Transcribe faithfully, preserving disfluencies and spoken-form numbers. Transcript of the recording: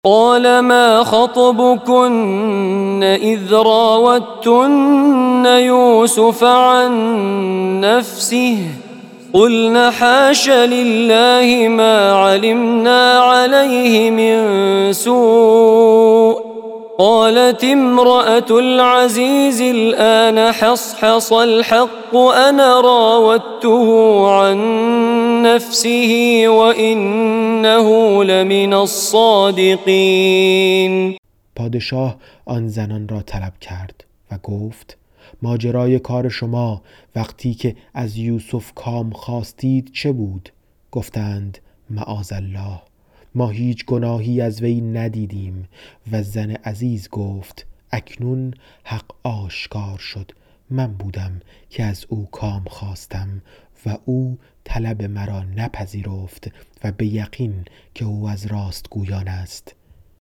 قال ما خطبكن إذ راوتن يوسف عن نفسه قلن حاش لله ما علمنا عليه من سوء قالت امرأة العزيز الآن حصحص الحق أنا راودته عن نفسه وإنه لمن الصادقین. پادشاه آن زنان را طلب کرد و گفت ماجرای کار شما وقتی که از یوسف کام خواستید چه بود؟ گفتند معاذالله، ما هیچ گناهی از وی ندیدیم. و زن عزیز گفت اکنون حق آشکار شد، من بودم که از او کام خواستم و او طلب مرا نپذیرفت و به یقین که او از راستگویان است.